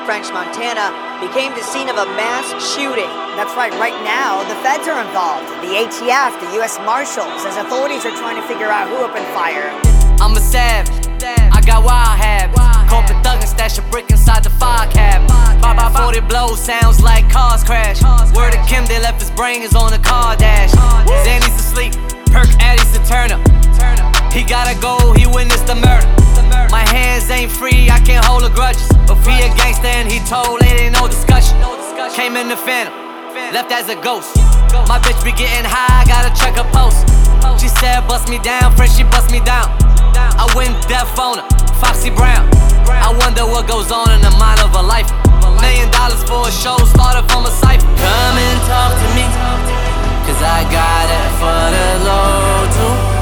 French Montana became the scene of a mass shooting. That's right now, the feds are involved. The ATF, the U.S. Marshals, as authorities are trying to figure out who opened fire. I'm a savage, I got wild habits. Cope and thug and stash a brick inside the fire cabinet. 40 blows, sounds like cars crash. Word to Kim, they left his brain is on the car dash. Zanny's asleep, Perk Addie's to turn up. He gotta go, he witnessed the murder. My hands ain't free, I can't hold a grudges. If he a gangster and he told, it ain't no discussion. Came in the phantom, left as a ghost. My bitch be getting high, gotta check her post. She said bust me down, friend, she bust me down. I went deaf on her, Foxy Brown. I wonder what goes on in the mind of a life. $1 million for a show started from a cipher. Come and talk to me, cause I got it for the low too.